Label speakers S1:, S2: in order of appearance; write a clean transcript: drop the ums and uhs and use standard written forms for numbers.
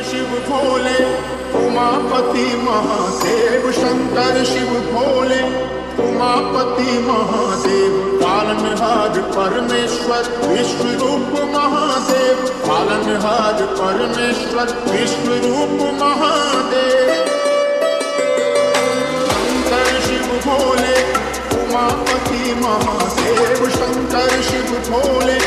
S1: शिव भोले, उमापति महादेव। शंकर शिव भोले, उमापति महादेव। पालनहार परमेश्वर विश्वरूप महादेव। पालनहार परमेश्वर विश्वरूप महादेव। शंकर शिव भोले, उमापति महादेव। शंकर शिव भोले,